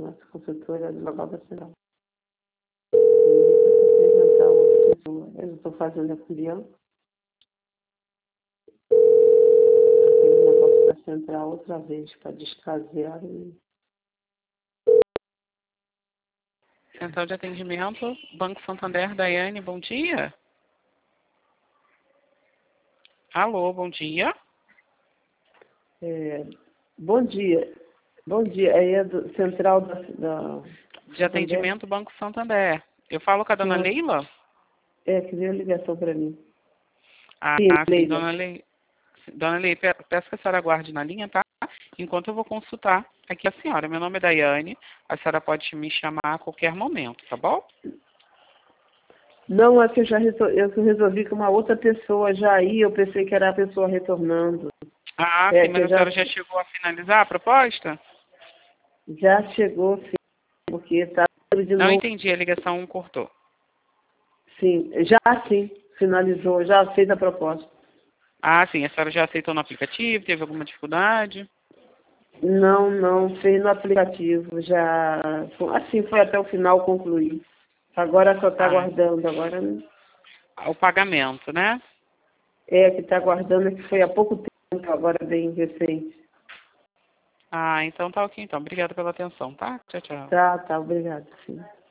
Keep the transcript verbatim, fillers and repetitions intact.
nossa consultora advogada central. Apresentar outra pessoa. Eu estou fazendo aqui, ó. Aquele negócio da central outra vez para descasear. E... Central de atendimento, Banco Santander, Daiane, bom dia. Alô, bom dia. É, bom dia. Bom dia. Aí é do Central da... da de atendimento, Banco Santander. Eu falo com a dona Sim, Leila? É, que veio a ligação para mim. Ah, Sim, sim, Leila. dona Leila. Dona Leila, pe- peço que a senhora aguarde na linha, tá? Enquanto eu vou consultar aqui a senhora. Meu nome é Daiane. A senhora pode me chamar a qualquer momento, tá bom? Não, é que eu já resol- eu resolvi com uma outra pessoa já aí, eu pensei que era a pessoa retornando. Ah, É, sim, que mas eu a já, senhora já chegou a finalizar a proposta? já chegou, sim, porque está de Não novo. entendi, a ligação cortou. Sim, já sim, finalizou, já fez a proposta. Ah, sim, a senhora já aceitou no aplicativo? Teve alguma dificuldade? Não, não, fez no aplicativo, já, assim, foi até o final concluir. Agora só está Ah, aguardando, agora o pagamento, né? é que está aguardando, é que foi há pouco tempo, agora bem recente. Ah, então tá ok, então. Obrigada pela atenção, tá? Tchau, tchau. Tá, tá, obrigada, sim.